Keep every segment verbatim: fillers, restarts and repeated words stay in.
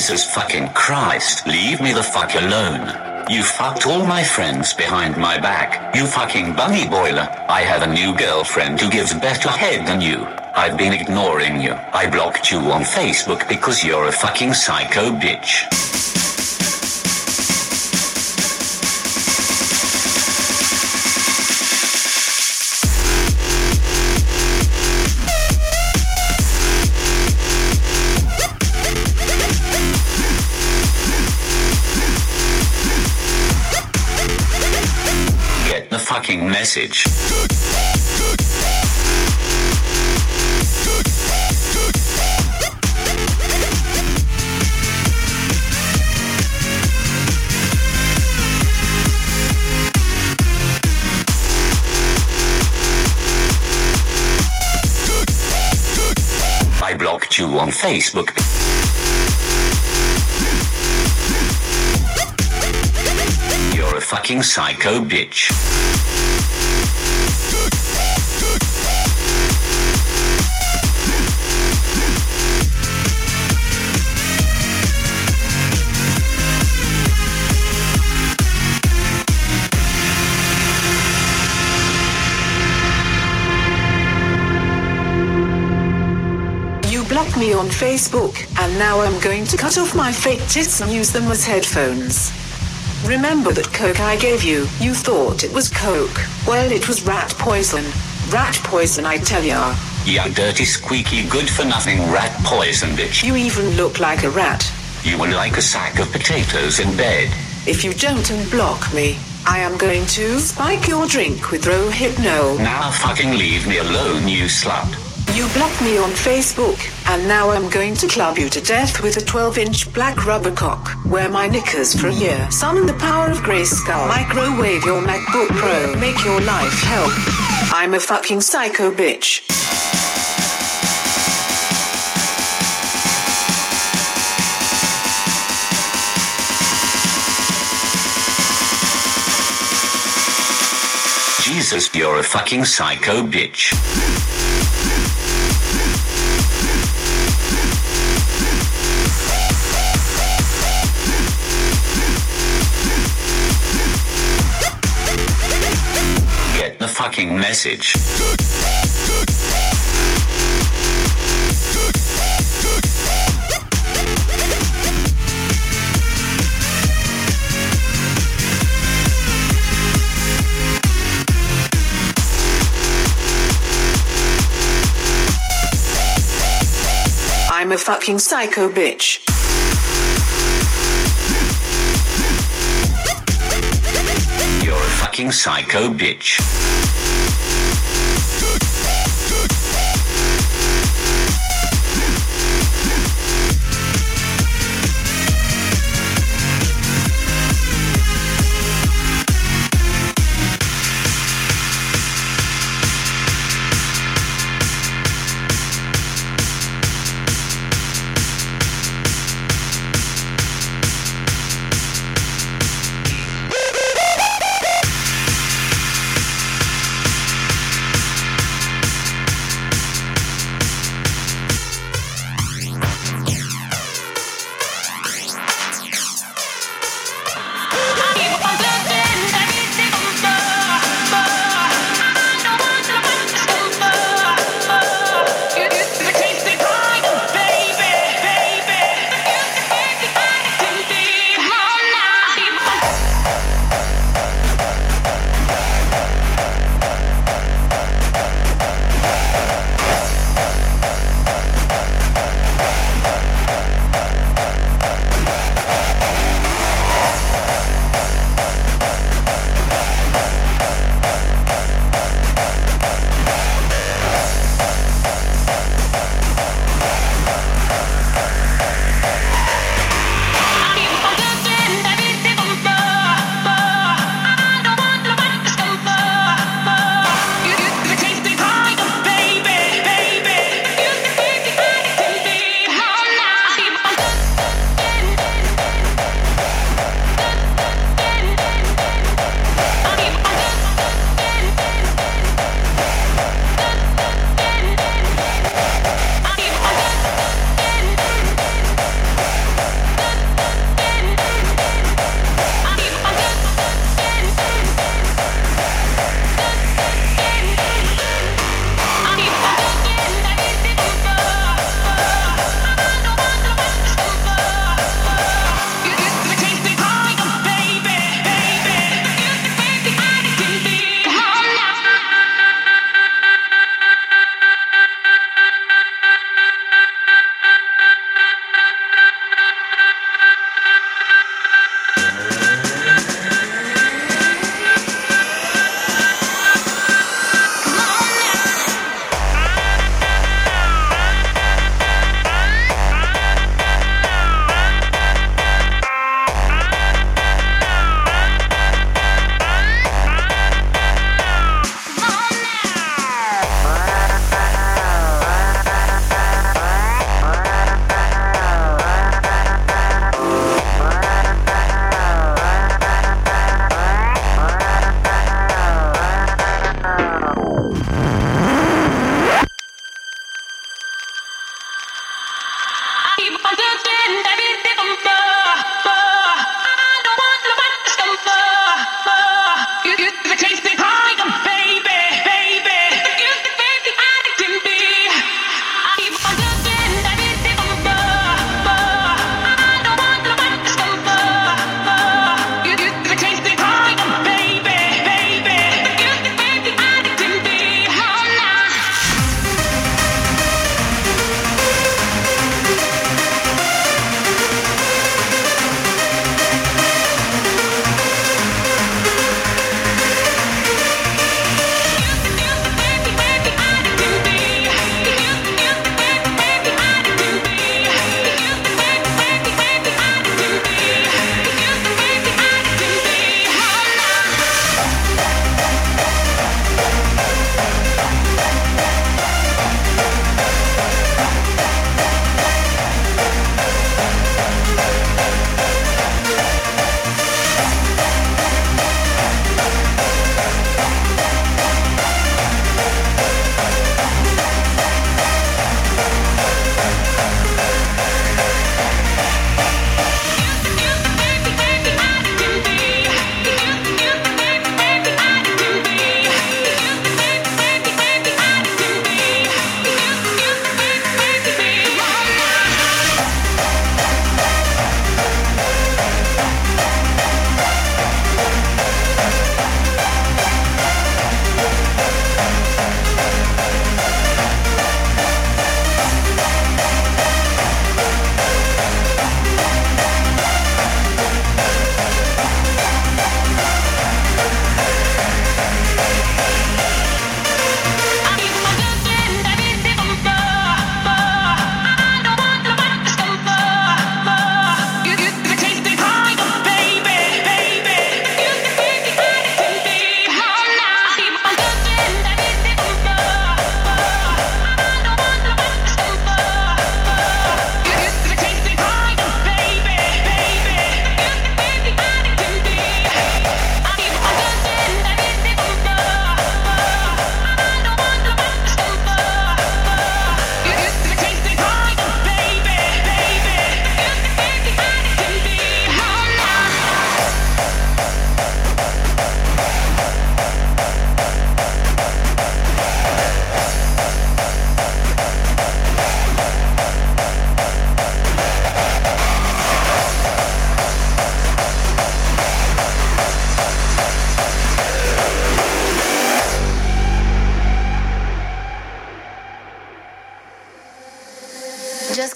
Jesus fucking Christ, leave me the fuck alone. You fucked all my friends behind my back, you fucking bunny boiler. I have a new girlfriend who gives better head than you. I've been ignoring you. I blocked you on Facebook because you're a fucking psycho bitch. Get the fucking message. I blocked you on Facebook. You're a fucking psycho bitch. Block me on Facebook, and now I'm going to cut off my fake tits and use them as headphones. Remember that coke I gave you, you thought it was coke. Well, it was rat poison. Rat poison, I tell ya. Ya dirty, squeaky, good-for-nothing rat poison bitch. You even look like a rat. You were like a sack of potatoes in bed. If you don't unblock me, I am going to spike your drink with Rohypnol. Now fucking leave me alone, you slut. You blocked me on Facebook, and now I'm going to club you to death with a twelve-inch black rubber cock. Wear my knickers for a year. Summon the power of Grayskull. Microwave your MacBook Pro. Make your life hell. I'm a fucking psycho bitch. Jesus, you're a fucking psycho bitch. The fucking message. I'm a fucking psycho bitch. You're a fucking psycho bitch.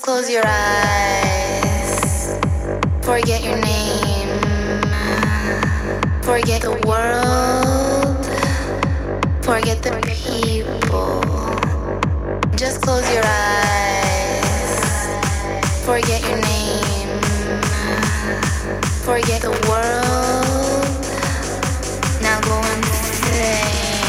close your eyes. Forget your name. Forget the world. Forget the people. Just close your eyes. Forget your name. Forget the world. Now go and say.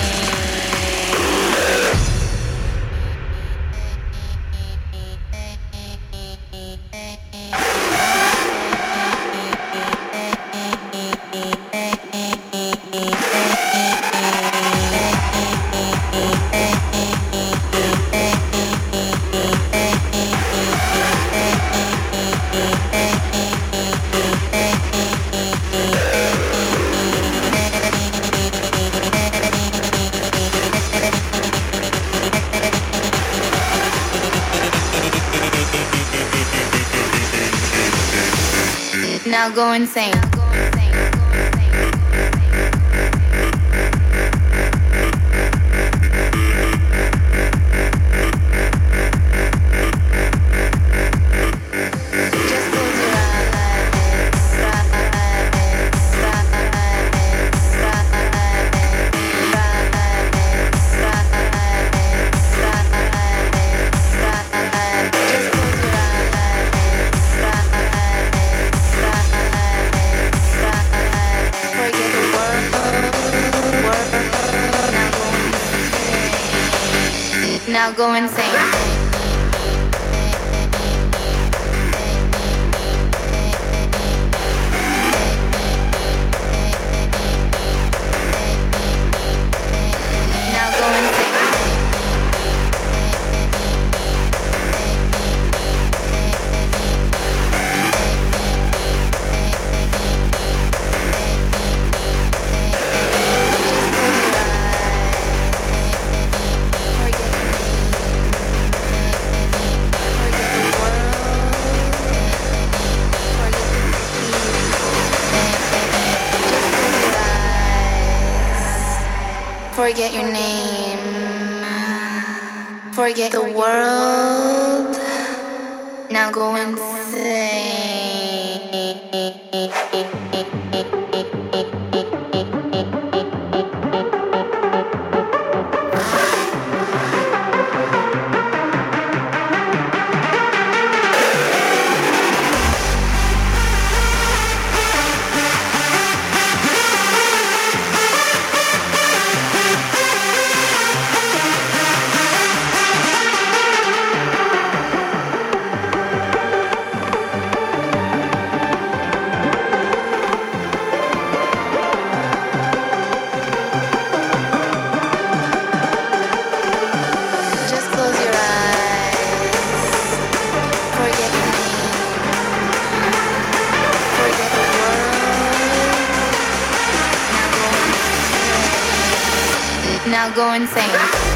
Now go insane. Now go insane. Forget your name. Forget the world. Now go insane. Now go insane.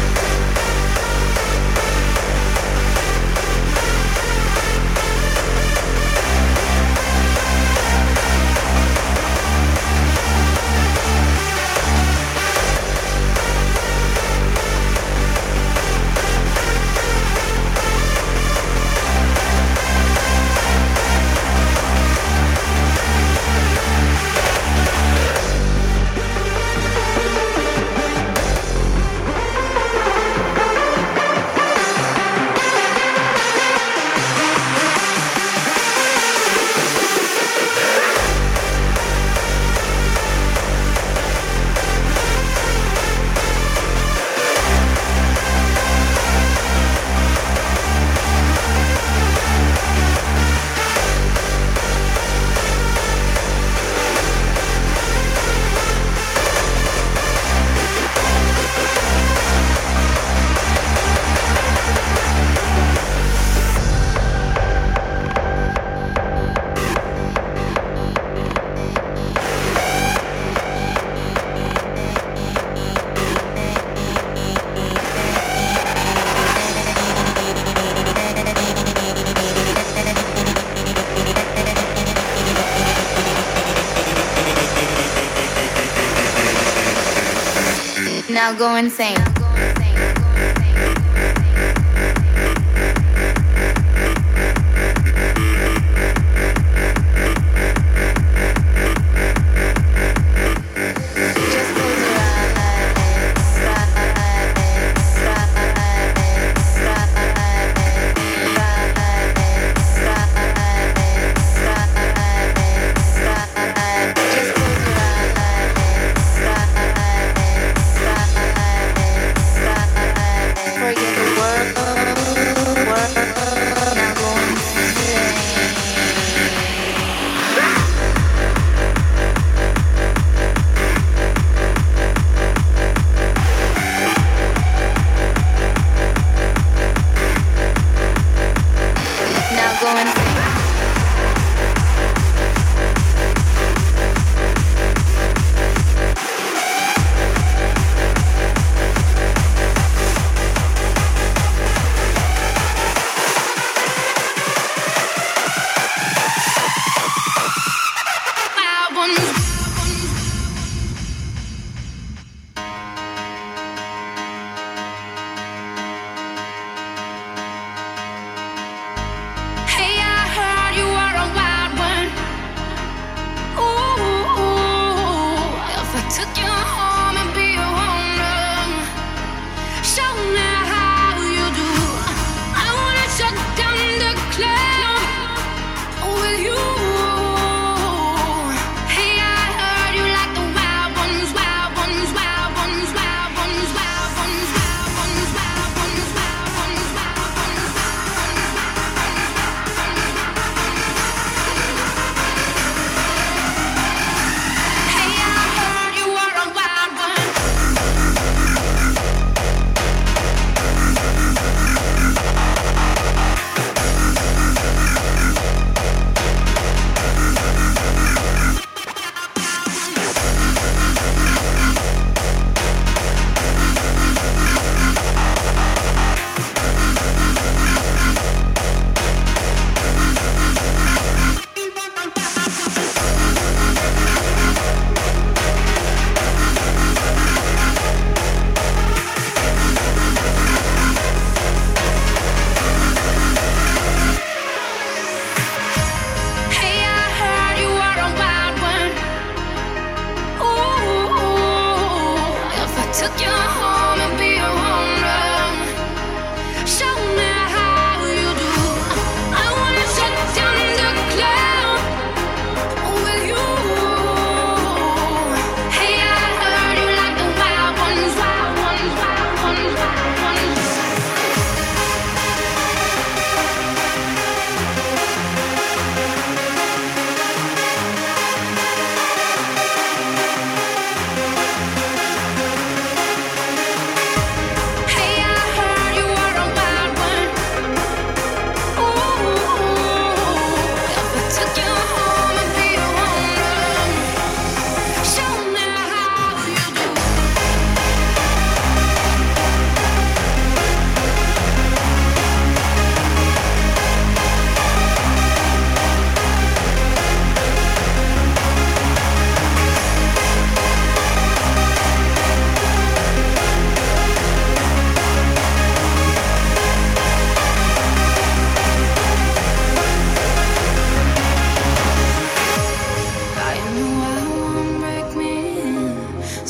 Now go insane.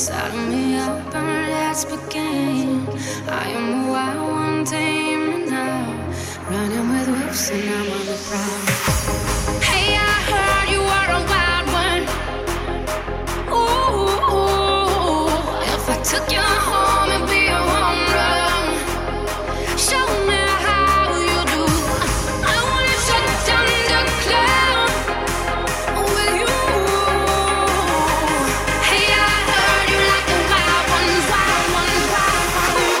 Saddle me up and let's begin. I am a wild one, taming now. Running with wolves and I'm on the prowl. Hey, I heard you are a wild one. Ooh, if I took you home, it'd be a home run. Show me how you do. I wanna shut down the club with you. Hey, I heard you like the wild ones, wild ones, wild ones.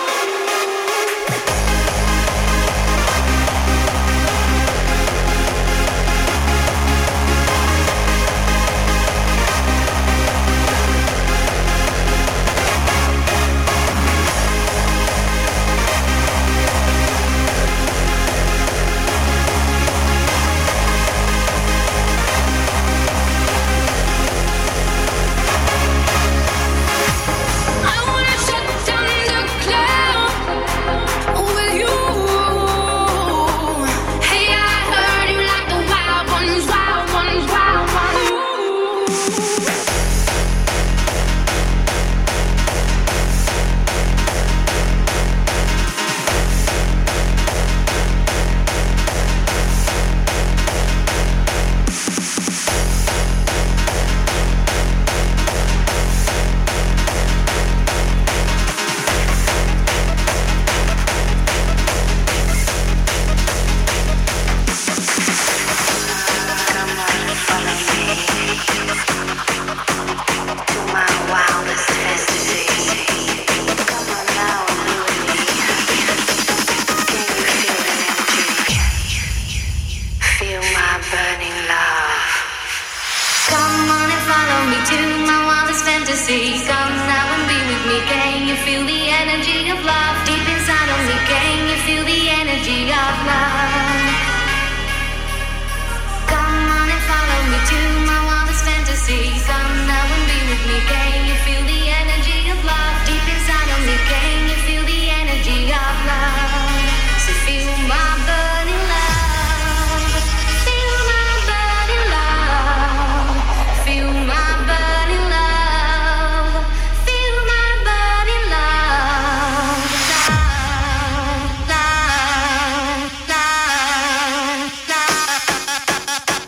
I wanna shut down the club with you. Hey, I heard you like the wild ones, wild ones, wild ones. Come on, follow me to my wildest fantasy. Come on now and move me. Can you feel the energy? Feel my burning love. Come on and follow me to my wildest fantasy. Come now and be with me. Can you feel the energy of love deep inside of me? Can you feel the energy of love? Come on and follow me to my wildest fantasy. Come now and be with me. Can you feel the energy of love deep inside of me? Can you feel the energy of love? So feel my burning love. Feel my burning love. Feel my burning love. Feel my burning love. Love, love, love, love.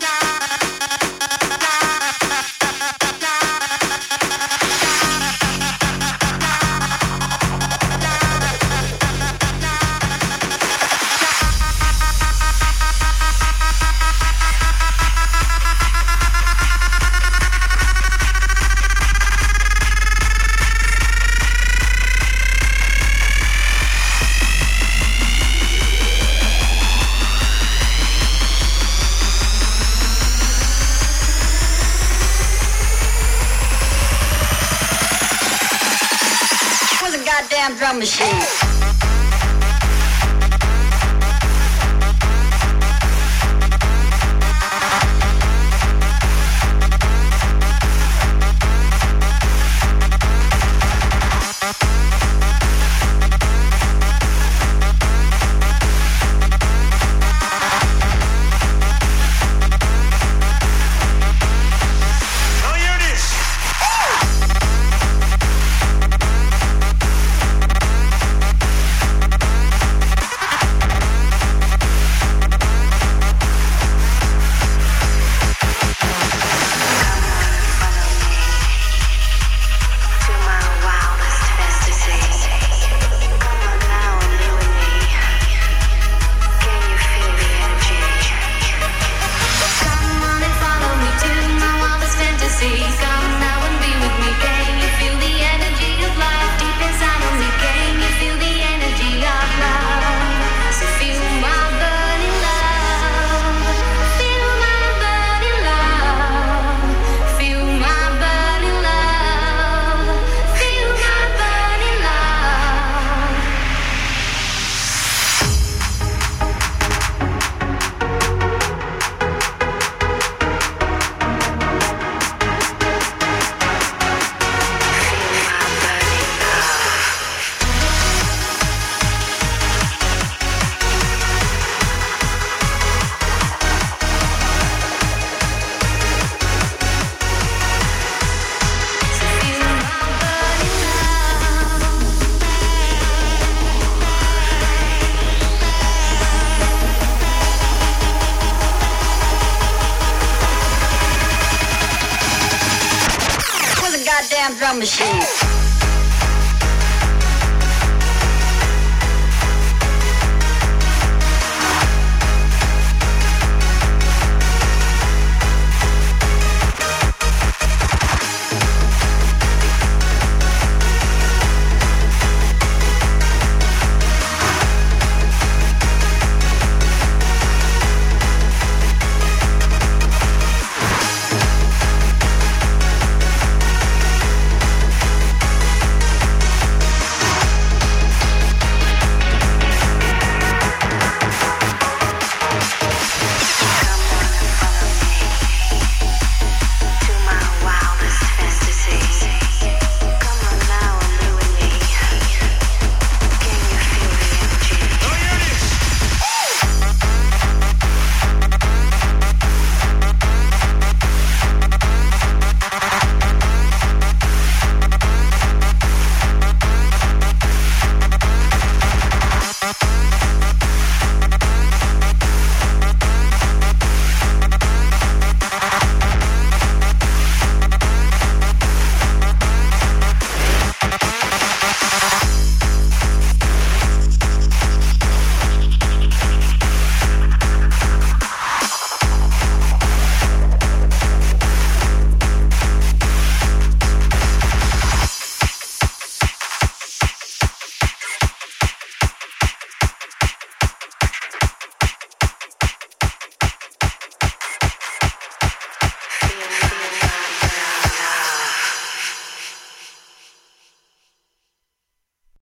Was a goddamn drum machine. Now hear this. goddamn drum machine.